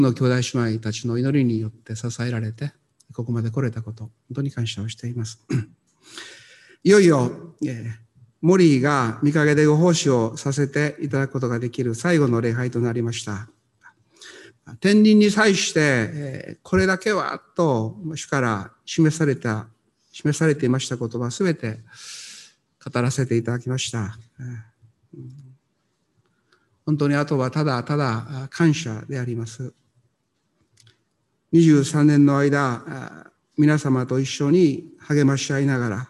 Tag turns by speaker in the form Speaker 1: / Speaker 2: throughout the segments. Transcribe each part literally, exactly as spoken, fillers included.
Speaker 1: の兄弟姉妹たちの祈りによって支えられて、ここまで来れたこと、本当に感謝をしています。いよいよ、えー、モリーが御陰でご奉仕をさせていただくことができる最後の礼拝となりました。天人に際して、えー、これだけはと主から示された、示されていましたことはすべて語らせていただきました。えー、本当にあとはただただ感謝であります。にじゅうさんねんの間、皆様と一緒に励まし合いながら、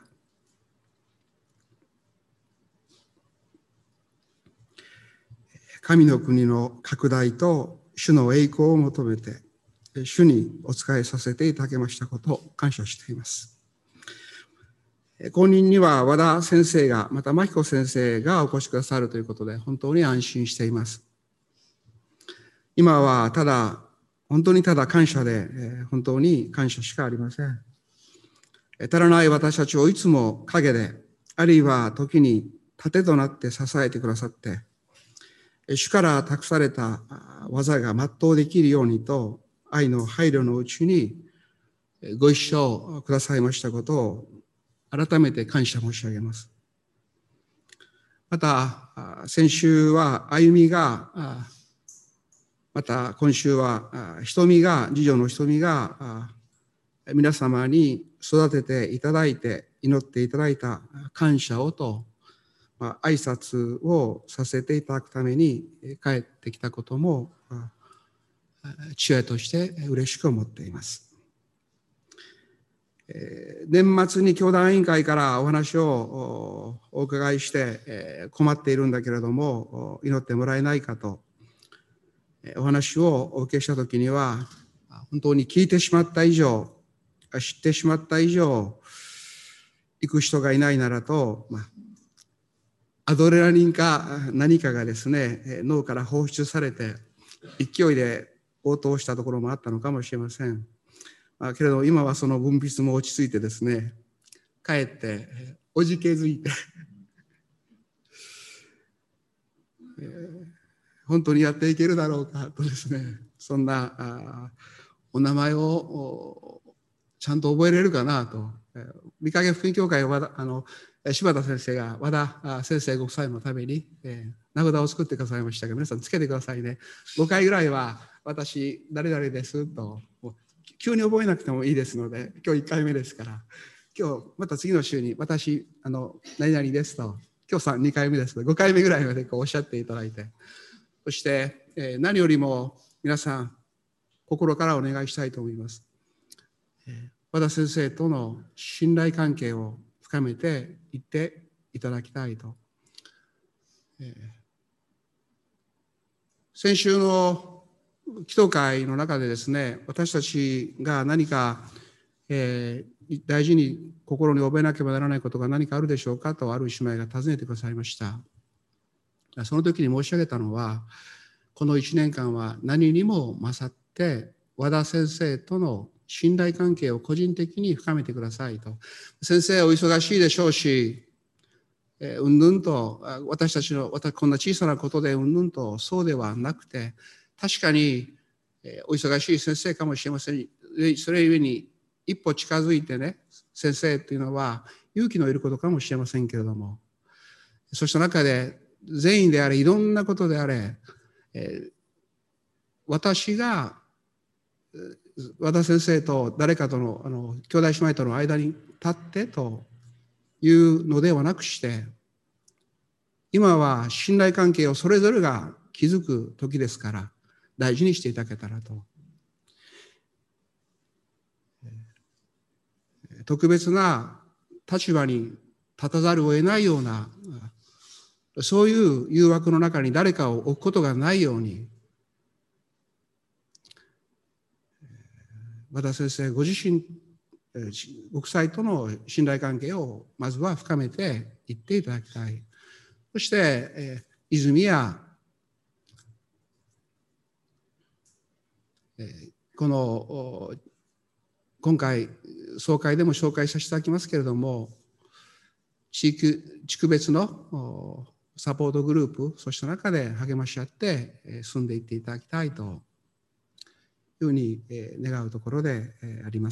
Speaker 1: 神の国の拡大と主の栄光を求めて、主にお仕えさせていただきましたことを感謝しています。後任には和田先生が、また真彦先生がお越しくださるということで、本当に安心しています。今はただ、本当にただ感謝で、本当に感謝しかありません。足らない私たちをいつも陰で、あるいは時に盾となって支えてくださって、主から託された技が全うできるようにと、愛の配慮のうちにご一緒くださいましたことを改めて感謝申し上げます。また、先週は歩みが、また今週は瞳が、次女の瞳が皆様に育てていただいて、祈っていただいた感謝をと、まあ、挨拶をさせていただくために帰ってきたことも、父親として嬉しく思っています。年末に教団委員会からお話をお伺いして困っているんだけれども、祈ってもらえないかとお話をお受けしたときには、本当に聞いてしまった以上、知ってしまった以上、行く人がいないならと、まあ、アドレナリンか何かがですね、脳から放出されて、勢いで応答したところもあったのかもしれません。まあ、けれど今はその分泌も落ち着いてですね、かえっておじけづいて、えー、本当にやっていけるだろうかとですね、そんなあお名前をちゃんと覚えれるかなと。御影福音教会はあの柴田先生が和田先生ご夫妻のために、えー、名札を作ってくださいましたが、皆さんつけてくださいね。ごかいぐらいは私誰々ですと、急に覚えなくてもいいですので、今日いっかいめですから、今日また次の週に私あの何々ですと、今日さんにかいめですのでごかいめぐらいまでこうおっしゃっていただいて、そして、えー、何よりも皆さん心からお願いしたいと思います。和田先生との信頼関係を深めていっていただきたいと。えー、先週の祈祷会の中でですね、私たちが何か、えー、大事に心に覚えなければならないことが何かあるでしょうかとある姉妹が尋ねてくださいました。その時に申し上げたのは、このいちねんかんは何にも勝って和田先生との信頼関係を個人的に深めてくださいと。先生お忙しいでしょうし、えー、うんぬんと私たちのこんな小さなことでうんぬんとそうではなくて、確かに、えー、お忙しい先生かもしれません。それゆえに一歩近づいてね、先生っていうのは勇気のいることかもしれませんけれども、そうした中で善意であれいろんなことであれ、えー、私が和田先生と誰かとの、あの兄弟姉妹との間に立ってというのではなくして、今は信頼関係をそれぞれが築く時ですから大事にしていただけたらと。特別な立場に立たざるを得ないような、そういう誘惑の中に誰かを置くことがないように、和田先生ご自身、ご夫妻との信頼関係をまずは深めていっていただきたい。そして、えー、泉や、えー、この今回総会でも紹介させていただきますけれども、地域地区別のサポートグループ、そうした中で励まし合って進んでいっていただきたいというふうに願うところであります。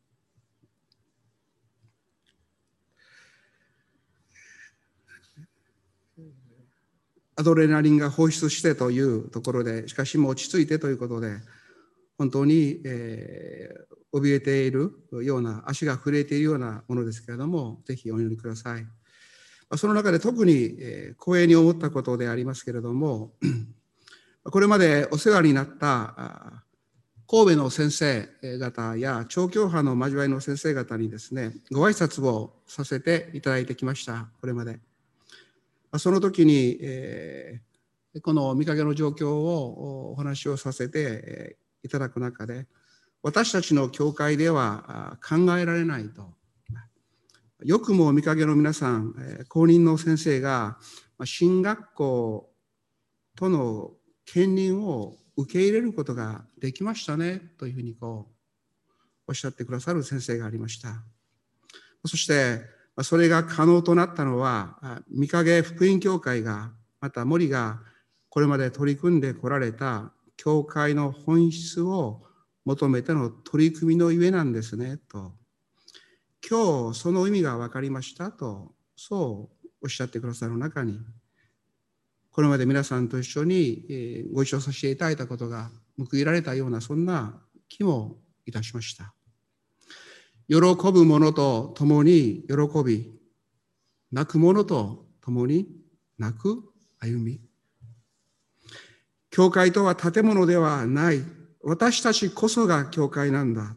Speaker 1: アドレナリンが放出してというところで、しかしも落ち着いてということで、本当に、えー、怯えているような、足が震えているようなものですけれども、ぜひお祈りください。その中で特に、えー、光栄に思ったことでありますけれども、これまでお世話になった神戸の先生方や調教派の交わりの先生方にですね、ご挨拶をさせていただいてきました、これまで。その時に、えー、この見かけの状況をお話をさせていただく中で、私たちの教会では考えられないと。よくも見かけの皆さん、公認の先生が進学校との兼任を受け入れることができましたねというふうにこうおっしゃってくださる先生がありました。そしてそれが可能となったのは、御影福音教会が、また森がこれまで取り組んでこられた教会の本質を求めての取り組みのゆえなんですねと。今日その意味が分かりましたと、そうおっしゃってくださる中に、これまで皆さんと一緒にご一緒させていただいたことが報いられたような、そんな気もいたしました。喜ぶ者と共に喜び、泣く者と共に泣く歩み。教会とは建物ではない。私たちこそが教会なんだ。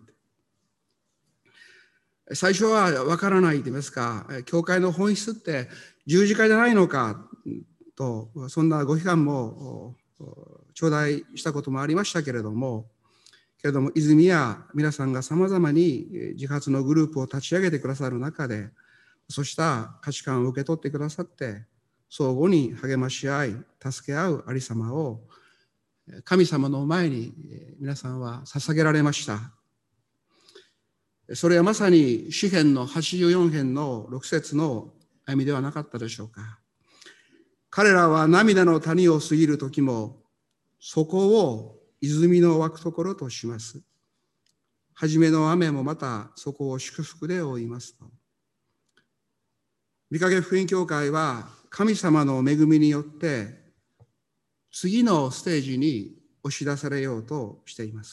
Speaker 1: 最初はわからないと言いますか、教会の本質って十字架じゃないのかと、そんなご批判も頂戴したこともありましたけれども、けれども泉や皆さんがさまざまに自発のグループを立ち上げてくださる中で、そうした価値観を受け取ってくださって、相互に励まし合い、助け合うありさまを神様の前に皆さんは捧げられました。それはまさに詩編のはちじゅうよん編のろく節の歩みではなかったでしょうか。彼らは涙の谷を過ぎる時も、そこを泉の湧くところとします。はじめの雨もまたそこを祝福で覆いますと。御影福音教会は神様の恵みによって次のステージに押し出されようとしています。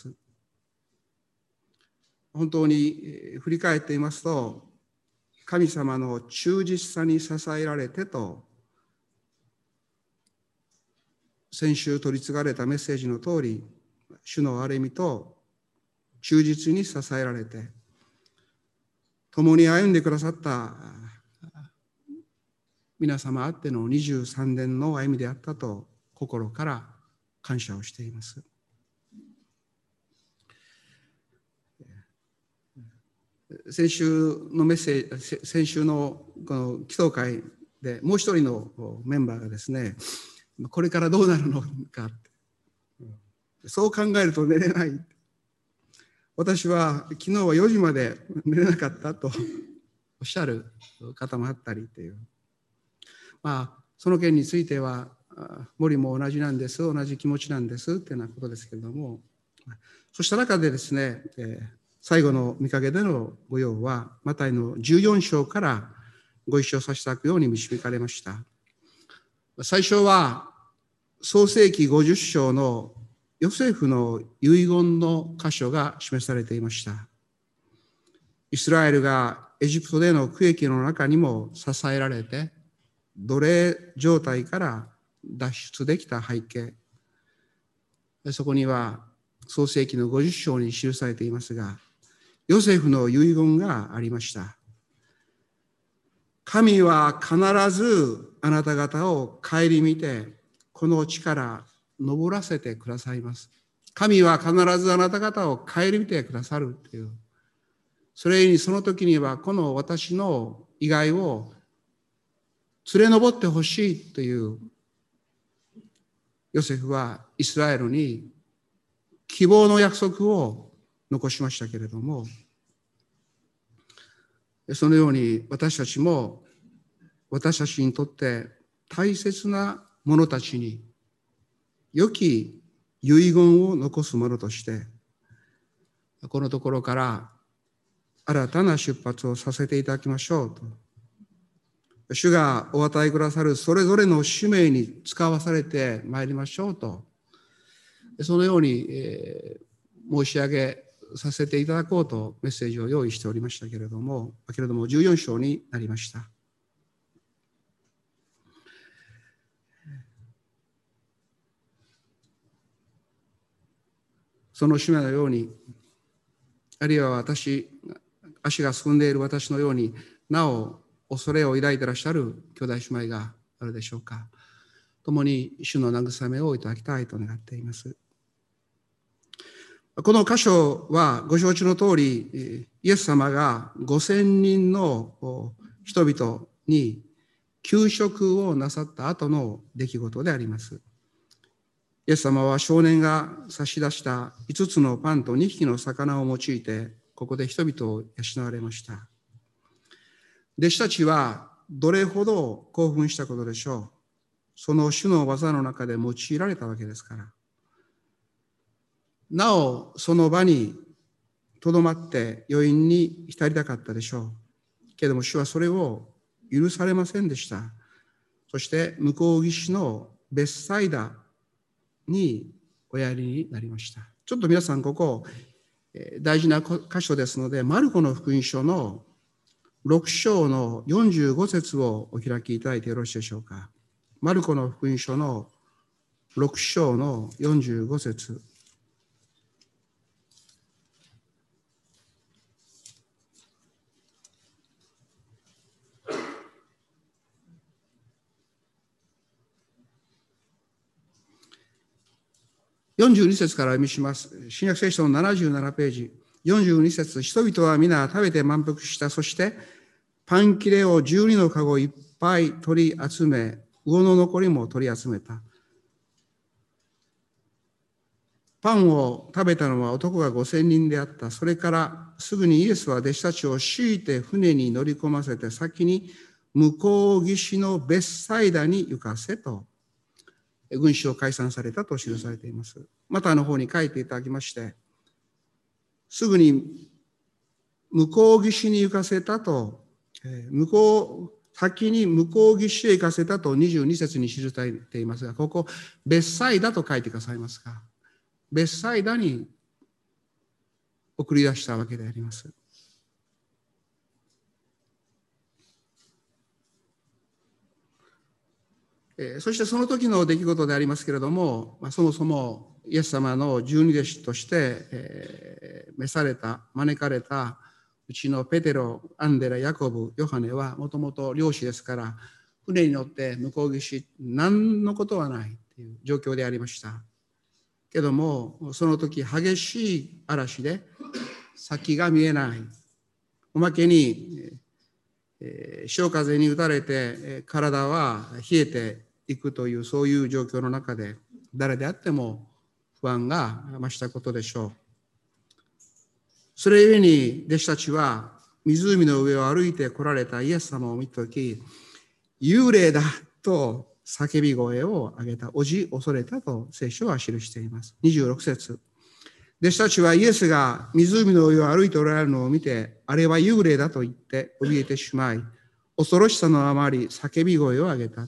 Speaker 1: 本当に振り返っていますと、神様の忠実さに支えられてと、先週取り継がれたメッセージの通り、主の憐れみと忠実に支えられて、共に歩んでくださった皆様あってのにじゅうさんねんの歩みであったと心から感謝をしています。先週のメッセージ、先週のこの祈祷会でもう一人のメンバーがですね、これからどうなるのかって、そう考えると寝れない。私は昨日はよじまで寝れなかったとおっしゃる方もあったりという。まあ、その件については、森も同じなんです、同じ気持ちなんですっていうようなことですけれども、そうした中でですね、えー最後の御影での御用は、マタイのじゅうよん章からご一緒させていただくように導かれました。最初は、創世記ごじゅう章のヨセフの遺言の箇所が示されていました。イスラエルがエジプトでの苦役の中にも支えられて、奴隷状態から脱出できた背景。そこには、創世記のごじゅう章に記されていますが、ヨセフの遺言がありました。神は必ずあなた方を顧みて、この地から登らせてくださいます。神は必ずあなた方を顧みてくださるという。それにその時にはこの私の意外を連れ上ってほしいというヨセフはイスラエルに希望の約束を残しましたけれども、そのように私たちも私たちにとって大切な者たちに良き遺言を残す者としてこのところから新たな出発をさせていただきましょうと。主がお与えくださるそれぞれの使命に使わされてまいりましょうと。そのように、えー、申し上げさせていただこうとメッセージを用意しておりましたけれども、けれどもじゅうよん章になりました。その使命のように、あるいは私、足が進んでいる私のようになお恐れを抱いていらっしゃる兄弟姉妹があるでしょうか。共に主の慰めをいただきたいと願っています。この箇所はご承知の通り、イエス様がごせんにんの人々に給食をなさった後の出来事であります。イエス様は少年が差し出したいつつのパンとにひきの魚を用いて、ここで人々を養われました。弟子たちはどれほど興奮したことでしょう。その主の技の中で用いられたわけですから。なお、その場にとどまって余韻に浸りたかったでしょう。けれども主はそれを許されませんでした。そして向こう岸のベッサイダにおやりになりました。ちょっと皆さんここ大事な箇所ですので、マルコの福音書のろく章のよんじゅうご節をお開きいただいてよろしいでしょうか。マルコの福音書のろく章のよんじゅうご節。よんじゅうに節から読みします。新約聖書のななじゅうななページ。よんじゅうに節。人々は皆食べて満腹した。そしてパン切れをじゅうにのかごいっぱい取り集め、魚の残りも取り集めた。パンを食べたのは男がごせんにんであった。それからすぐにイエスは弟子たちを強いて船に乗り込ませて、先に向こう岸のベッサイダに行かせと、群衆を解散されたと記されています。またの方に書いていただきまして、すぐに向こう岸に行かせたと、向こう、先に向こう岸へ行かせたとにじゅうに節に記されていますが、ここ、ベッサイダと書いてくださいますか。ベッサイダに送り出したわけであります。そしてその時の出来事でありますけれども、まあ、そもそもイエス様の十二弟子として、えー、召された、招かれたうちのペテロ、アンデラ、ヤコブ、ヨハネはもともと漁師ですから、船に乗って向こう岸、何のことはないという状況でありました。けども、その時激しい嵐で先が見えない。おまけに、えー、潮風に打たれて体は冷えていくという、そういう状況の中で誰であっても不安が増したことでしょう。それゆえに弟子たちは湖の上を歩いて来られたイエス様を見たとき、幽霊だと叫び声を上げた。おじ恐れたと聖書は記しています。にじゅうろく節。弟子たちはイエスが湖の上を歩いておられるのを見て、あれは幽霊だと言って怯えてしまい、恐ろしさのあまり叫び声を上げた。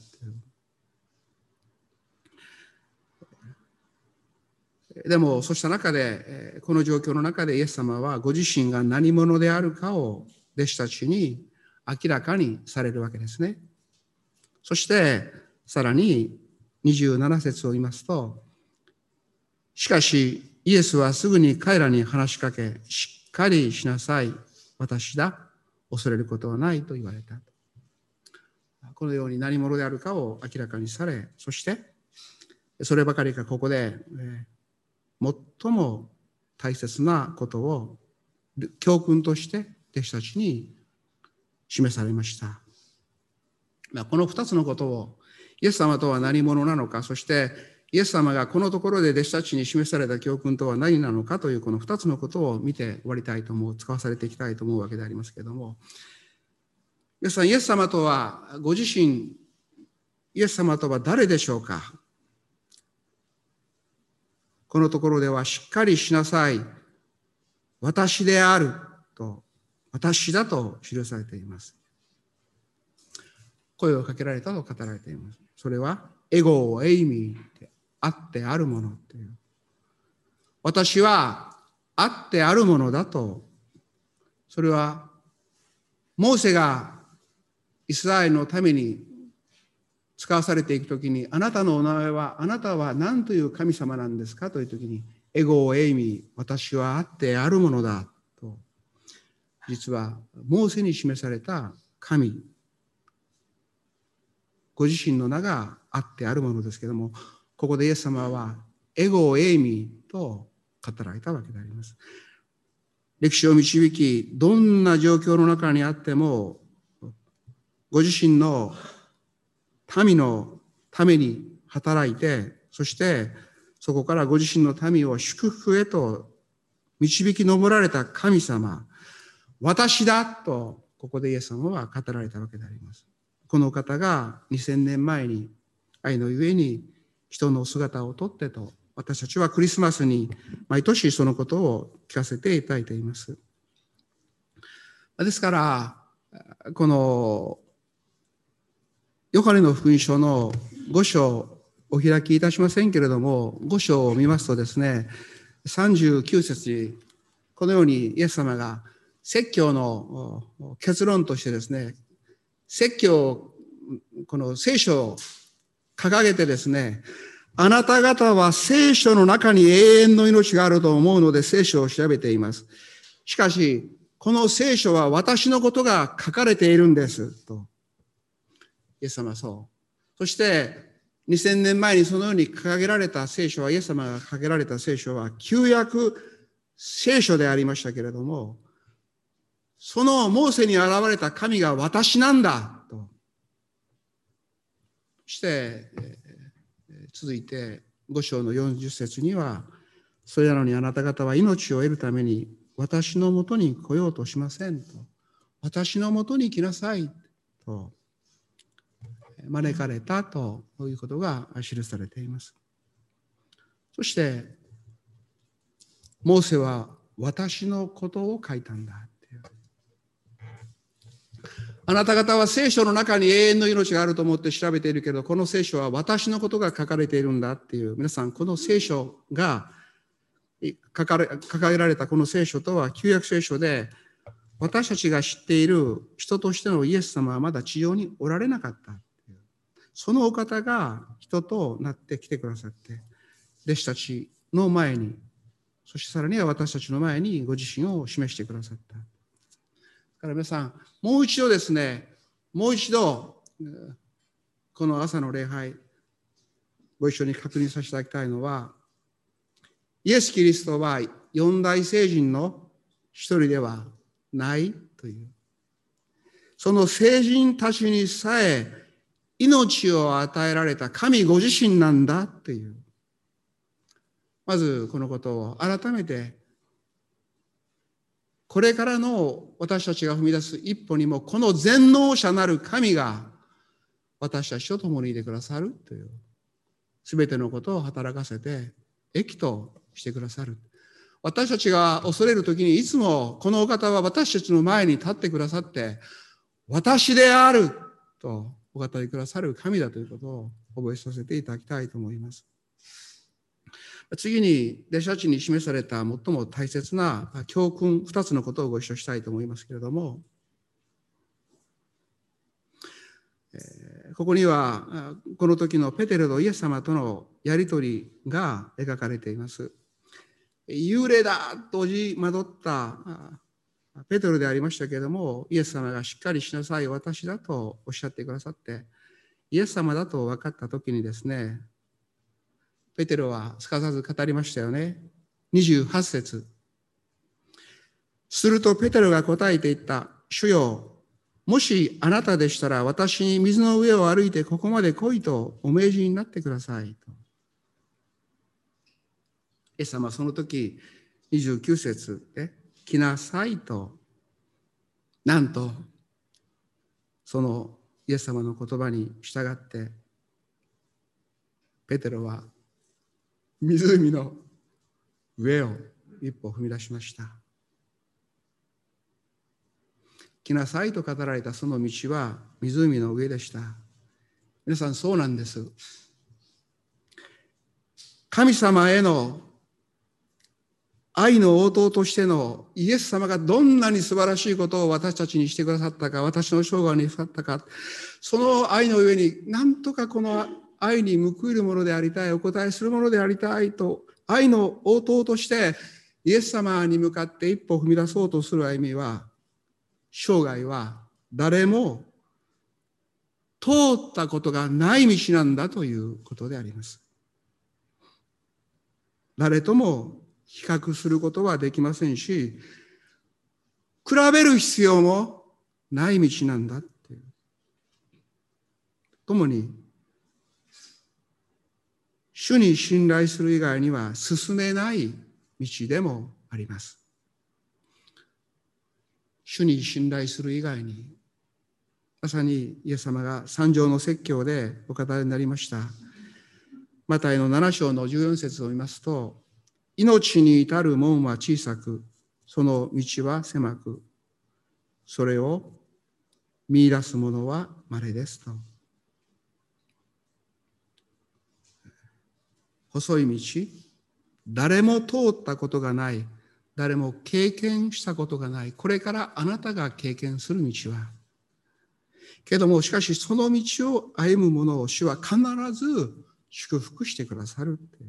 Speaker 1: でもそうした中で、この状況の中でイエス様はご自身が何者であるかを弟子たちに明らかにされるわけですね。そしてさらににじゅうなな節を言いますと、しかしイエスはすぐに彼らに話しかけ、しっかりしなさい、私だ、恐れることはないと言われた。このように何者であるかを明らかにされ、そしてそればかりかここで、えー最も大切なことを教訓として弟子たちに示されました。この二つのことを、イエス様とは何者なのか、そしてイエス様がこのところで弟子たちに示された教訓とは何なのかというこの二つのことを見て終わりたいと思う、使わされていきたいと思うわけでありますけれども、皆さん、イエス様とはご自身、イエス様とは誰でしょうか。このところではしっかりしなさい、 私であると、私だと記されています。声をかけられたと語られています。それは、エゴーエイミーってあってあるものっていう。私はあってあるものだと、それは、モーセがイスラエルのために使わされていくときに、あなたのお名前は、あなたは何という神様なんですかというときに、エゴーエイミー、私はあってあるものだと、実はモーセに示された神、ご自身の名があってあるものですけれども、ここでイエス様はエゴーエイミーと語られたわけであります。歴史を導き、どんな状況の中にあっても、ご自身の民のために働いて、そしてそこからご自身の民を祝福へと導き上られた神様、私だと、ここでイエス様は語られたわけであります。この方がにせんねんまえに愛のゆえに人の姿をとってと、私たちはクリスマスに毎年そのことを聞かせていただいています。ですから、このヨハネの福音書のご章お開きいたしませんけれども、ご章を見ますとですね、さんじゅうきゅう節にこのようにイエス様が説教の結論としてですね、説教、この聖書を掲げてですね、あなた方は聖書の中に永遠の命があると思うので聖書を調べています。しかし、この聖書は私のことが書かれているんですと。イエス様はそう。そして、にせんねんまえにそのように掲げられた聖書は、イエス様が掲げられた聖書は、旧約聖書でありましたけれども、そのモーセに現れた神が私なんだと。そして、続いてご章のよんじゅっ節には、それなのにあなた方は命を得るために私のもとに来ようとしませんと。私のもとに来なさいと招かれたということが記されています。そして、モーセは私のことを書いたんだっていう。あなた方は聖書の中に永遠の命があると思って調べているけど、この聖書は私のことが書かれているんだっていう。皆さん、この聖書が書かれ、掲げられたこの聖書とは旧約聖書で、私たちが知っている人としてのイエス様はまだ地上におられなかったっていう。そのお方が人となって来てくださって、弟子たちの前に、そしてさらには私たちの前にご自身を示してくださった。だから皆さん、もう一度ですね、もう一度、この朝の礼拝、ご一緒に確認させていただきたいのは、イエス・キリストは四大聖人の一人ではないという。その聖人たちにさえ命を与えられた神ご自身なんだという。まずこのことを改めて、これからの私たちが踏み出す一歩にも、この全能者なる神が私たちと共にいてくださるという。すべてのことを働かせて、益としてくださる。私たちが恐れるときにいつもこのお方は私たちの前に立ってくださって、私であるとお語りくださる神だということを覚えさせていただきたいと思います。次に弟子たちに示された最も大切な教訓二つのことをご一緒したいと思いますけれども、ここにはこの時のペテロとイエス様とのやりとりが描かれています。幽霊だとじ惑ったペテロでありましたけれども、イエス様がしっかりしなさい、私だとおっしゃってくださって、イエス様だと分かった時にですね、ペテロはすかさず語りましたよね。にじゅうはち節。するとペテロが答えて言った。主よ、もしあなたでしたら私に水の上を歩いてここまで来いとお命じになってくださいと。イエス様はその時にじゅうきゅう節で来なさいと、なんとそのイエス様の言葉に従ってペテロは湖の上を一歩踏み出しました。 来なさいと語られたその道は湖の上でした。皆さん、そうなんです。神様への愛の応答としてのイエス様がどんなに素晴らしいことを私たちにしてくださったか、私の生涯に使ったか、その愛の上に何とかこの愛に報いるものでありたい、お答えするものでありたいと、愛の応答としてイエス様に向かって一歩踏み出そうとする歩みは、生涯は誰も通ったことがない道なんだということであります。誰とも比較することはできませんし、比べる必要もない道なんだっていう。共に、主に信頼する以外には進めない道でもあります。主に信頼する以外に、まさにイエス様が三条の説教でお語りになりました。マタイのなな章のじゅうよん節を見ますと、命に至る門は小さく、その道は狭く、それを見出す者は稀ですと。細い道、誰も通ったことがない、誰も経験したことがない、これからあなたが経験する道は、けどもしかしその道を歩む者を主は必ず祝福してくださるっていう。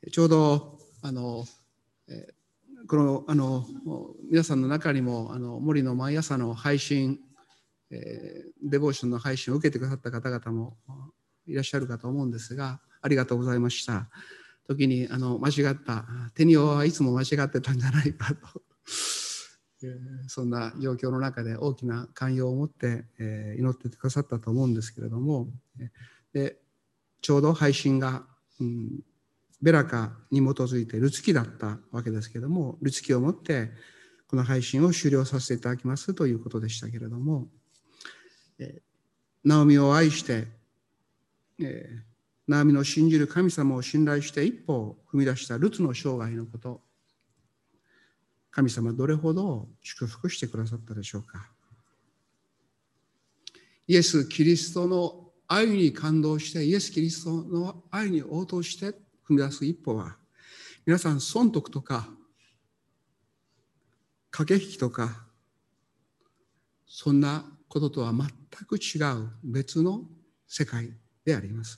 Speaker 1: ちょうどあのこのあの皆さんの中にもあの森の毎朝の配信、えー、デボーションの配信を受けてくださった方々もいらっしゃるかと思うんですが、ありがとうございました。時にあの間違ったテニオはいつも間違ってたんじゃないかと、えー、そんな状況の中で大きな寛容を持って、えー、祈ってくださったと思うんですけれども、でちょうど配信が、うん、ベラカに基づいてルツキだったわけですけれども、ルツキをもってこの配信を終了させていただきますということでしたけれども、えー、ナオミを愛して、えー、ナオミの信じる神様を信頼して一歩を踏み出したルツの生涯のこと、神様どれほど祝福してくださったでしょうか。イエス・キリストの愛に感動して、イエス・キリストの愛に応答して踏み出す一歩は、皆さん損得とか駆け引きとかそんなこととは全く違う別の世界であります。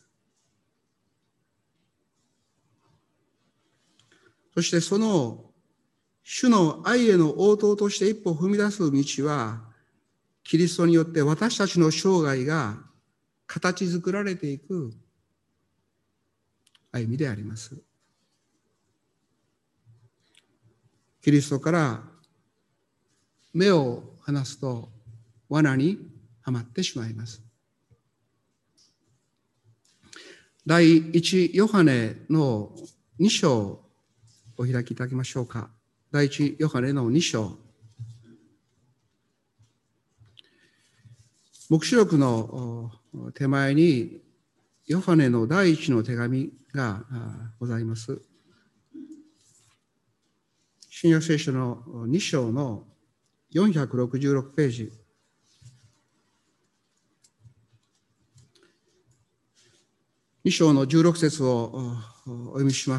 Speaker 1: そしてその主の愛への応答として一歩踏み出す道は、キリストによって私たちの生涯が形作られていく歩みであります。キリストから目を離すと罠にはまってしまいます。第一ヨハネのに章をお開きいただきましょうか。第一ヨハネのに章。黙示録の手前にヨハネの第一の手紙がございます。新約聖書のに章のよんひゃくろくじゅうろくページ。に章のじゅうろく節をお読みします。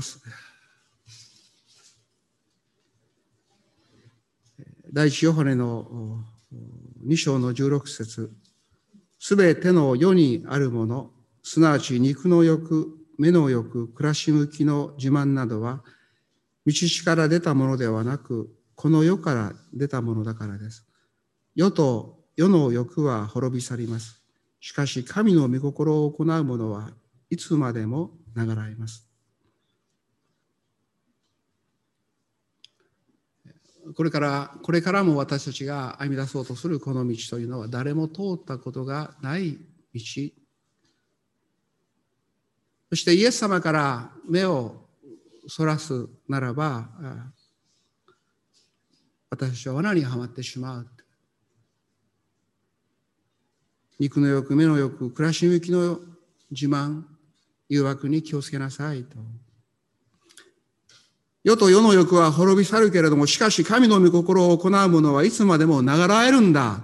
Speaker 1: 第一ヨハネのに章のじゅうろく節。すべての世にあるもの、すなわち肉の欲、目の欲、暮らし向きの自慢などは、道から出たものではなく、この世から出たものだからです。世と世の欲は滅び去ります。しかし神の御心を行う者はいつまでも永らえます。これから、これからも私たちが歩み出そうとするこの道というのは誰も通ったことがない道。そしてイエス様から目をそらすならば、私たちは罠にはまってしまう。肉の欲、目の欲、暮らし向きの自慢、誘惑に気をつけなさいと。 世と世の欲は滅び去るけれども、しかし神の御心を行う者はいつまでもながらえるんだ。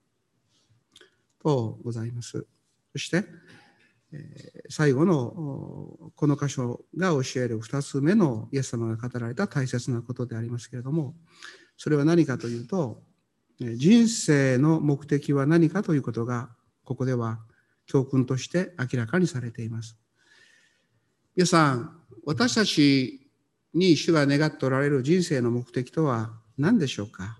Speaker 1: とございます。そして、最後のこの箇所が教える二つ目のイエス様が語られた大切なことでありますけれども、それは何かというと、人生の目的は何かということが、ここでは教訓として明らかにされています。皆さん、私たちに主が願っておられる人生の目的とは何でしょうか。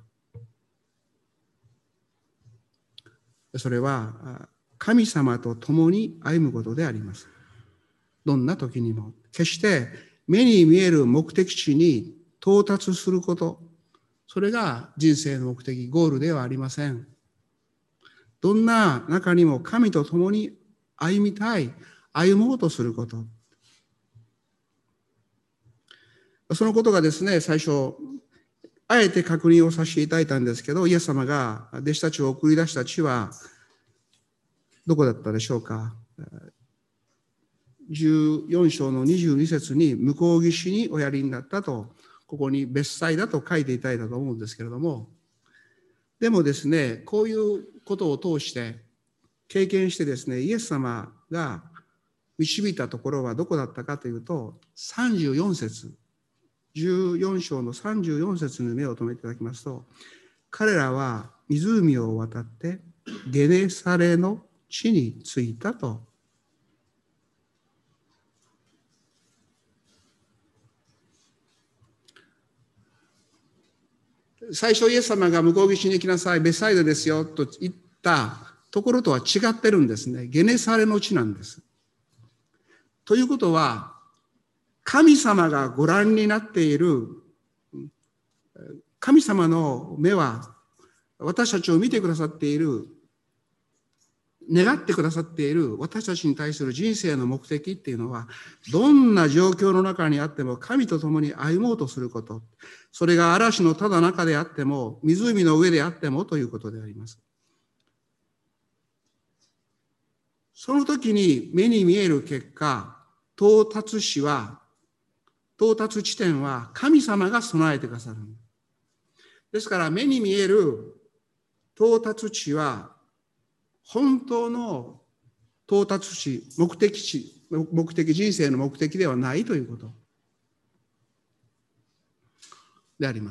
Speaker 1: それは神様と共に歩むことであります。どんな時にも決して目に見える目的地に到達すること、それが人生の目的、ゴールではありません。どんな中にも神と共に歩みたい、歩もうとすること。そのことがですね、最初、あえて確認をさせていただいたんですけど、イエス様が弟子たちを送り出した地は、どこだったでしょうか。じゅうよん章のにじゅうに節に、向こう岸におやりになったと、ここに別祭だと書いていただいたと思うんですけれども、でもですね、こういうことを通して、経験してですね、イエス様が導いたところはどこだったかというと、さんじゅうよん節、じゅうよん章のさんじゅうよん節に目を留めていただきますと、彼らは湖を渡ってゲネサレの地に着いたと。最初イエス様が向こう岸に行きなさい、ベサイドですよと言ったところとは違ってるんですね。ゲネサレの地なんです。ということは、神様がご覧になっている、神様の目は私たちを見てくださっている、願ってくださっている私たちに対する人生の目的っていうのは、どんな状況の中にあっても神と共に歩もうとすること。それが嵐のただ中であっても、湖の上であってもということであります。その時に目に見える結果、到達地は、到達地点は神様が備えてくださる。ですから目に見える到達地は、本当の到達地、目的地、目的、人生の目的ではないということであります。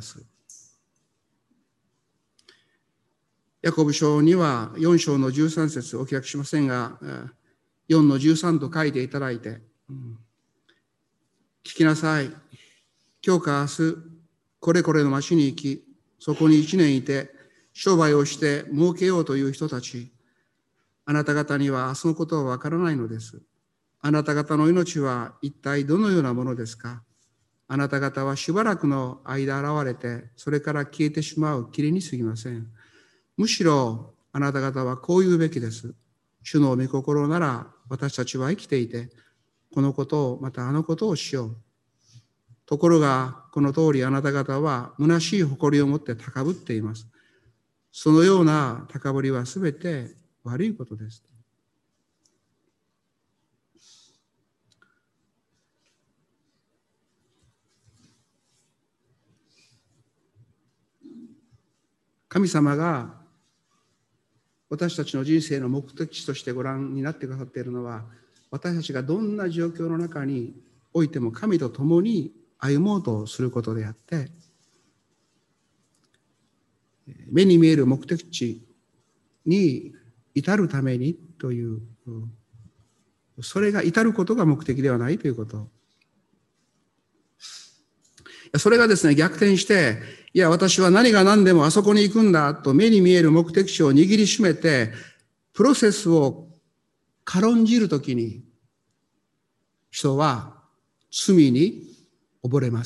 Speaker 1: ヤコブ書にはよん章のじゅうさん節お開きしませんが、よんのじゅうさんと書いていただいて、聞きなさい。今日か明日、これこれの町に行き、そこに一年いて、商売をして儲けようという人たち、あなた方には明日のことはわからないのです。あなた方の命は一体どのようなものですか。あなた方はしばらくの間現れて、それから消えてしまう霧に過ぎません。むしろあなた方はこう言うべきです。主の御心なら私たちは生きていて、このことをまたあのことをしよう。ところが、この通りあなた方は虚しい誇りを持って高ぶっています。そのような高ぶりはすべて悪いことです。神様が私たちの人生の目的地としてご覧になってくださっているのは、私たちがどんな状況の中においても神と共に歩もうとすることであって、目に見える目的地に至るためにという、それが至ることが目的ではないということ。それがですね、逆転して、いや、私は何が何でもあそこに行くんだと目に見える目的地を握りしめて、プロセスを軽んじるときに、人は罪に溺れます。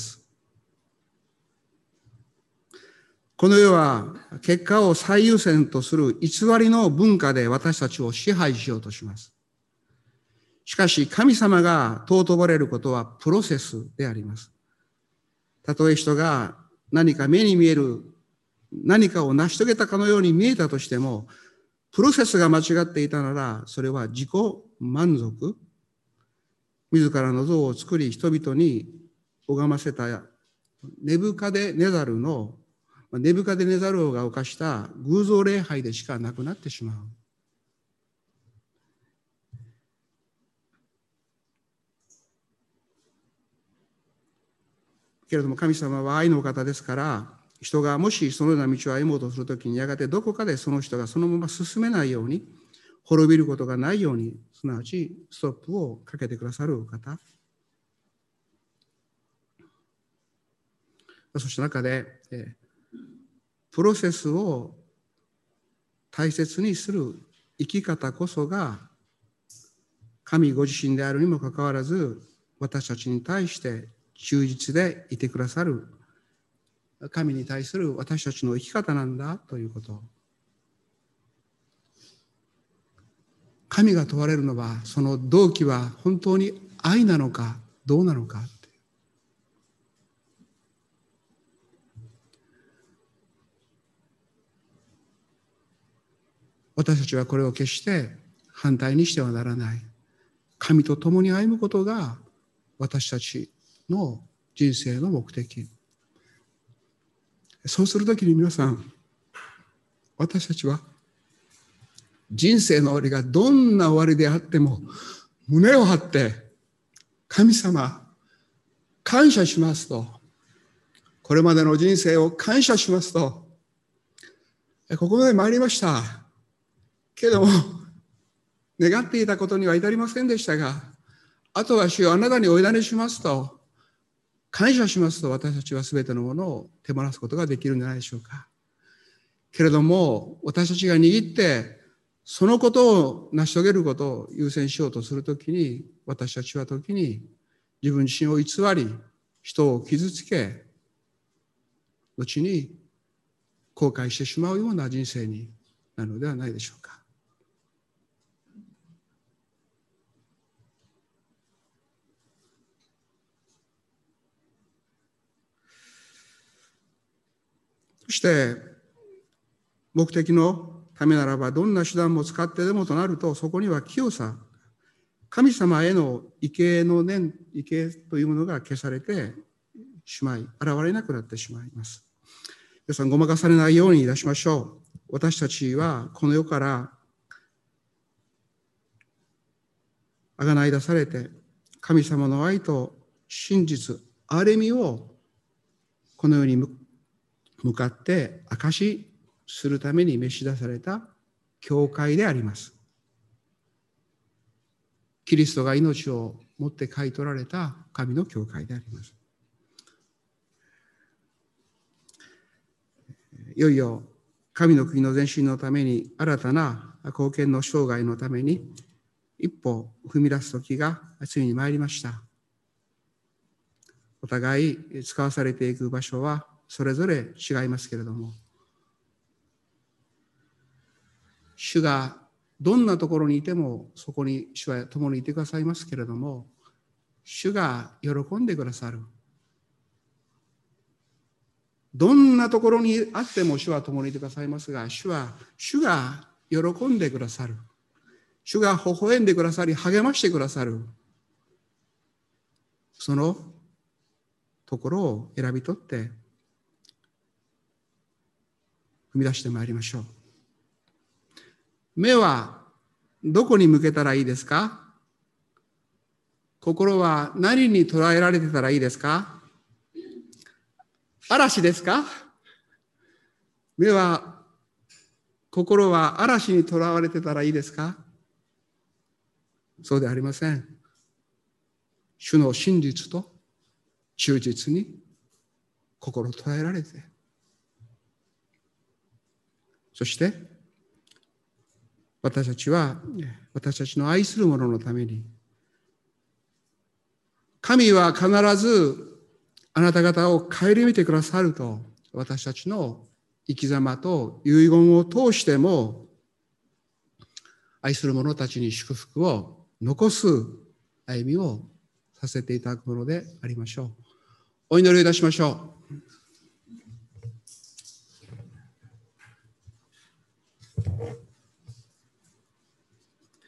Speaker 1: この世は結果を最優先とする偽りの文化で私たちを支配しようとします。しかし神様が尊ばれることはプロセスであります。たとえ人が何か目に見える何かを成し遂げたかのように見えたとしても、プロセスが間違っていたなら、それは自己満足、自らの像を作り人々に拝ませたネブカデネザルの、ネブカデネザル王が犯した偶像礼拝でしかなくなってしまう。けれども神様は愛のお方ですから、人がもしそのような道を歩もうとするときに、やがてどこかでその人がそのまま進めないように、滅びることがないように、すなわちストップをかけてくださるお方。そした中で、プロセスを大切にする生き方こそが、神ご自身であるにもかかわらず、私たちに対して忠実でいてくださる、神に対する私たちの生き方なんだということ。神が問われるのは、その動機は本当に愛なのか、どうなのか。私たちはこれを決して反対にしてはならない。神と共に歩むことが私たちの人生の目的。そうするときに皆さん、私たちは人生の終わりがどんな終わりであっても胸を張って神様感謝しますと、これまでの人生を感謝しますと、ここまで参りました。けれども、願っていたことには至りませんでしたが、あとは主よあなたにお委ねしますと、感謝しますと、私たちはすべてのものを手放すことができるんじゃないでしょうか。けれども、私たちが握って、そのことを成し遂げることを優先しようとするときに、私たちは時に自分自身を偽り、人を傷つけ、後に後悔してしまうような人生になるのではないでしょうか。そして、目的のためならば、どんな手段も使ってでもとなると、そこには清さ、神様への畏敬の念、畏敬というものが消されてしまい、現れなくなってしまいます。皆さん、ごまかされないようにいたしましょう。私たちはこの世からあがない出されて、神様の愛と真実、憐れみをこの世に向かって証しするために召し出された教会であります。キリストが命をもって買い取られた神の教会であります。いよいよ神の国の前進のために、新たな貢献の生涯のために一歩踏み出す時がついに参りました。お互い使わされていく場所はそれぞれ違いますけれども、主がどんなところにいてもそこに主は共にいてくださいますけれども、主が喜んでくださる。どんなところにあっても主は共にいてくださいますが、主は、主が喜んでくださる。主が微笑んでくださり、励ましてくださる。そのところを選び取って、踏み出してまいりましょう。目はどこに向けたらいいですか？心は何に捉えられてたらいいですか？嵐ですか？目は、心は嵐にとらわれてたらいいですか？そうではありません。主の真実と忠実に心を捉えられて、そして私たちは私たちの愛する者のために、神は必ずあなた方を顧みてくださると、私たちの生き様と遺言を通しても愛する者たちに祝福を残す歩みをさせていただくものでありましょう。お祈りをいたしましょう。